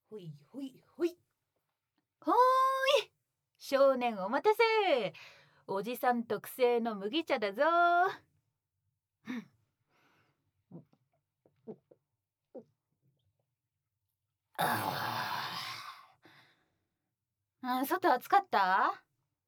ほいほいほい。ほーい、少年お待たせ。おじさん特製の麦茶だぞ。外暑かった？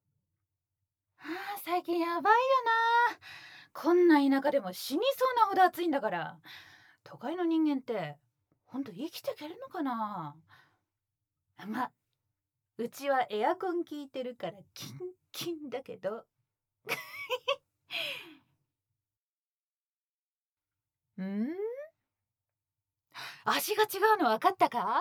最近やばいよな。こんな田舎でも死にそうなほど暑いんだから。都会の人間ってほんと生きていけるのかな。ま、うちはエアコン効いてるからキンキンだけど。ん？味が違うの分かったか？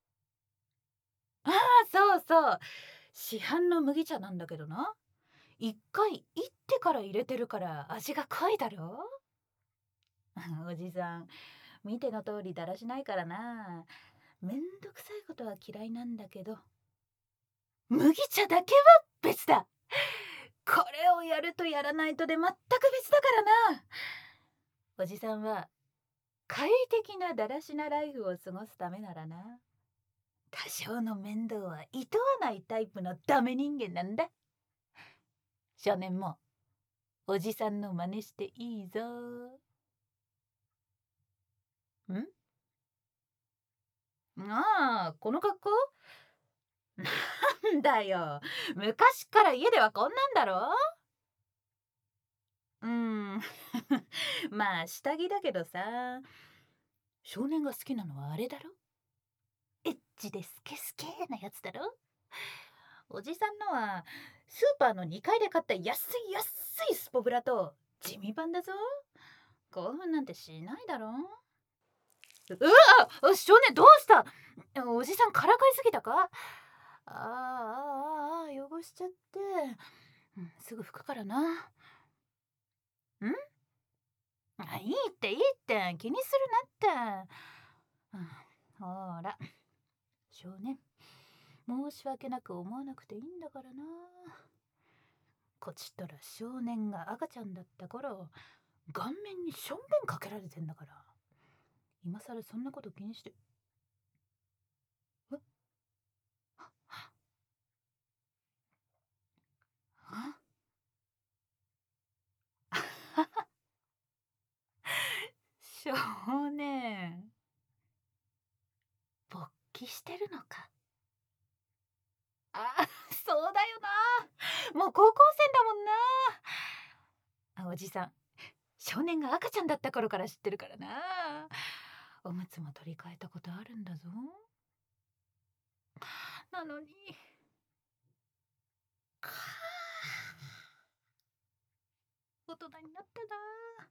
そうそう。市販の麦茶なんだけどな。一回いってから入れてるから味が濃いだろ。おじさん、見ての通りだらしないからな。めんどくさいことは嫌いなんだけど、麦茶だけは別だ。これをやるとやらないとで全く別だからな。おじさんは快適なだらしなライフを過ごすためならな、多少の面倒はいとわないタイプのダメ人間なんだ。少年もおじさんの真似していいぞ。ん？この格好？なんだよ、昔から家ではこんなんだろ。うーんまあ下着だけどさ。少年が好きなのはあれだろ。エッチでスケスケなやつだろ。おじさんのはスーパーの2階で買った安い安いスポブラと地味版だぞ。興奮なんてしないだろ。少年どうした？おじさんからかいすぎたか？汚しちゃって、すぐ拭くからな。いいっていいって気にするなって。ほら少年、申し訳なく思わなくていいんだからな。こちとら少年が赤ちゃんだった頃、顔面にしょんべんかけられてんだから、今さらそんなこと気にして。えあ少年、勃起してるのか？そうだよな。もう高校生だもんな。おじさん、少年が赤ちゃんだった頃から知ってるからな。おむつも取り替えたことあるんだぞ。なのに、か大人になったな。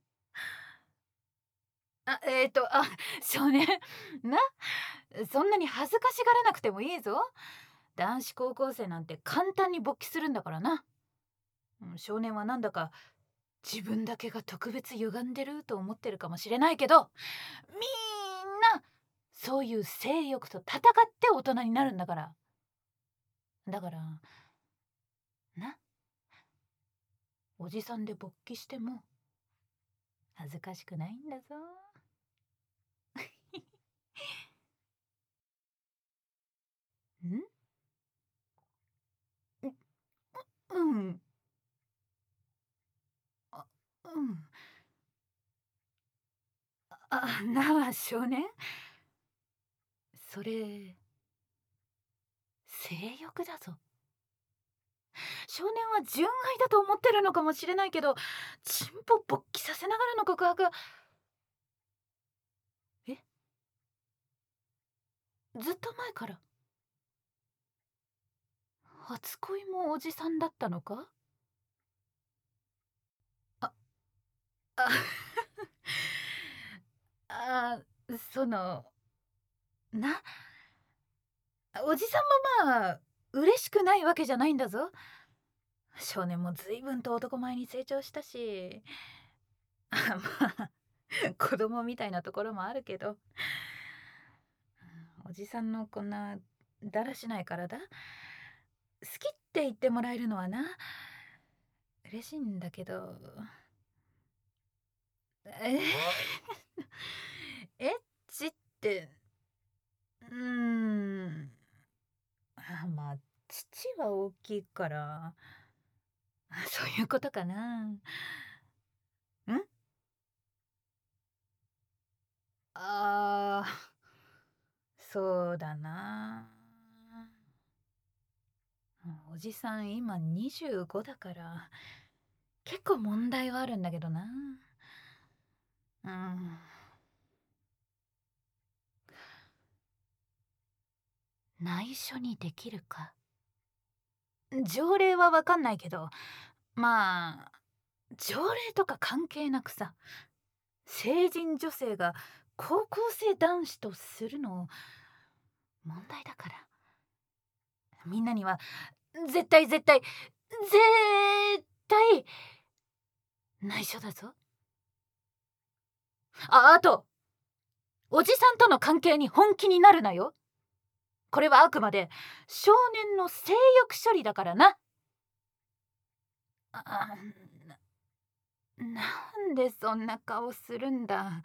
あ、えっと、あ、少年、な、そんなに恥ずかしがらなくてもいいぞ。男子高校生なんて簡単に勃起するんだからな。少年はなんだか自分だけが特別歪んでると思ってるかもしれないけど、みんなそういう性欲と戦って大人になるんだから。だからな、おじさんで勃起しても恥ずかしくないんだぞ。ん？うん。あ、うん。なあ少年、それ性欲だぞ。少年は純愛だと思ってるのかもしれないけど、チンポ勃起させながらの告白。え、ずっと前から？初恋もおじさんだったのか？ああそのな、おじさんもまあ嬉しくないわけじゃないんだぞ。少年も随分と男前に成長したし、まあ子供みたいなところもあるけど、おじさんのこんなだらしない体好きって言ってもらえるのはな、嬉しいんだけど。えーエッチってうーん。まあ、父は大きいから、そういうことかな。ん？ああ、そうだな。おじさん今25だから、結構問題はあるんだけどな。うん。内緒にできるか。条例はわかんないけど、まあ、条例とか関係なくさ、成人女性が高校生男子とするの問題だから。みんなには絶対絶対絶対内緒だぞ。あと、おじさんとの関係に本気になるなよ。これはあくまで少年の性欲処理だからな。あ、なんでそんな顔するんだ。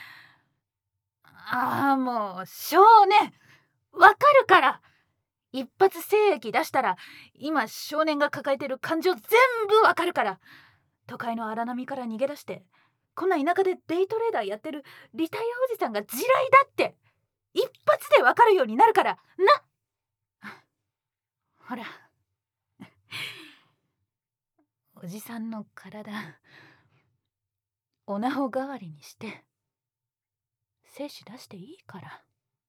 もう少年わかるから。一発精液出したら今少年が抱えてる感情全部わかるから。都会の荒波から逃げ出してこんな田舎でデイトレーダーやってるリタイアおじさんが地雷だって一発でわかるようになるからな。ほら、おじさんの体おなほ代わりにして精子出していいから。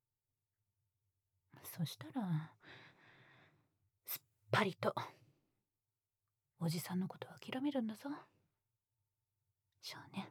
そしたらすっぱりとおじさんのこと諦めるんだぞ少年。